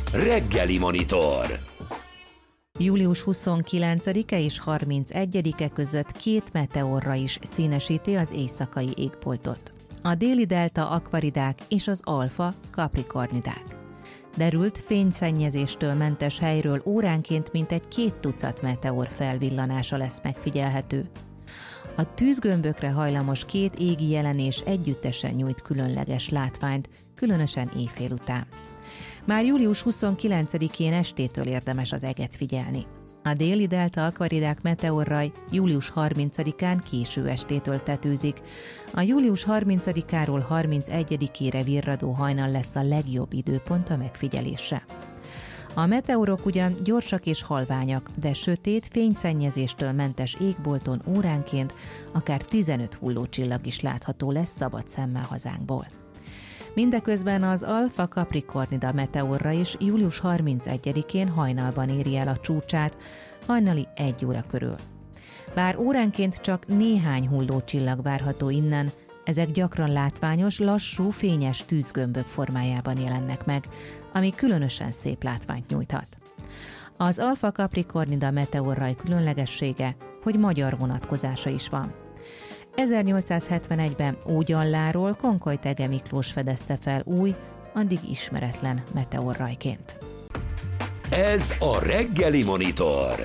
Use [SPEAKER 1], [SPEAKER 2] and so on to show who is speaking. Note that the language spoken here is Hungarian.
[SPEAKER 1] Reggeli Monitor.
[SPEAKER 2] Július 29-e és 31-e között 2 meteorra is színesíti az éjszakai égboltot. A déli delta akvaridák és az alfa capricornidák. Derült fényszennyezéstől mentes helyről óránként mintegy 2 tucat meteor felvillanása lesz megfigyelhető. A tűzgömbökre hajlamos 2 égi jelenés együttesen nyújt különleges látványt, különösen éjfél után. Már július 29-én estétől érdemes az eget figyelni. A déli delta akvaridák meteorraj július 30-án késő estétől tetőzik. A július 30-áról 31-ére virradó hajnal lesz a legjobb időpont a megfigyelésre. A meteorok ugyan gyorsak és halványak, de sötét, fényszennyezéstől mentes égbolton óránként akár 15 hullócsillag is látható lesz szabad szemmel hazánkból. Mindeközben az Alfa Capricornida meteorra is július 31-én hajnalban éri el a csúcsát, hajnali 1 óra körül. Bár óránként csak néhány hullócsillag várható innen, ezek gyakran látványos, lassú, fényes tűzgömbök formájában jelennek meg, ami különösen szép látványt nyújthat. Az Alfa Capricornida meteorraj különlegessége, hogy magyar vonatkozása is van. 1871-ben Ógyalláról Konkoly Thege Miklós fedezte fel új, addig ismeretlen meteorrajként.
[SPEAKER 1] Ez a Reggeli Monitor.